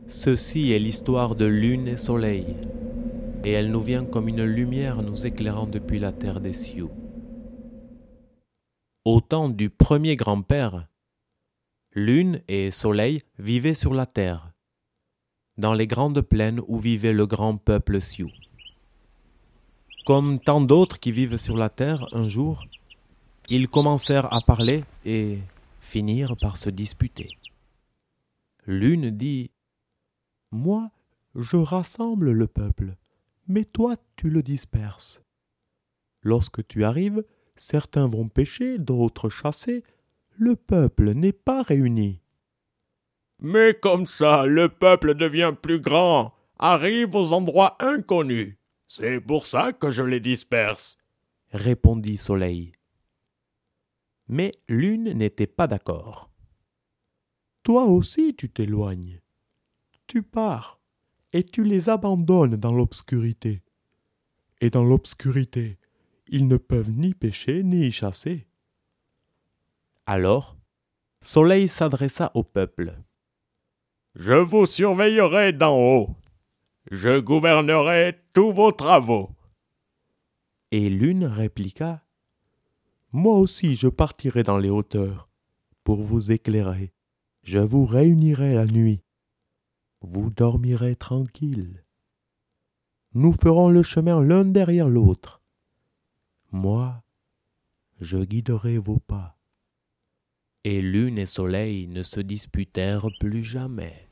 Ceci est l'histoire de Lune et Soleil, et elle nous vient comme une lumière nous éclairant depuis la terre des Sioux. Au temps du premier grand-père, Lune et Soleil vivaient sur la terre, dans les grandes plaines où vivait le grand peuple Sioux. Comme tant d'autres qui vivent sur la terre, un jour, ils commencèrent à parler et finirent par se disputer. Lune dit « Moi, je rassemble le peuple, mais toi, tu le disperses. Lorsque tu arrives, certains vont pêcher, d'autres chasser. Le peuple n'est pas réuni. » « Mais comme ça, le peuple devient plus grand, arrive aux endroits inconnus. C'est pour ça que je les disperse. » répondit Soleil. Mais Lune n'était pas d'accord. « Toi aussi tu t'éloignes. Tu pars et tu les abandonnes dans l'obscurité. Et dans l'obscurité, ils ne peuvent ni pêcher ni chasser. » Alors, Soleil s'adressa au peuple. « Je vous surveillerai d'en haut. Je gouvernerai tous vos travaux. » Et Lune répliqua « Moi aussi je partirai dans les hauteurs pour vous éclairer. Je vous réunirai la nuit. Vous dormirez tranquille. Nous ferons le chemin l'un derrière l'autre. Moi, je guiderai vos pas. » Et Lune et Soleil ne se disputèrent plus jamais.